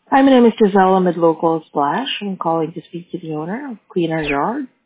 Hi, my name is Gisela with Local Splash. I'm calling to speak to the owner of Cleaner Yard.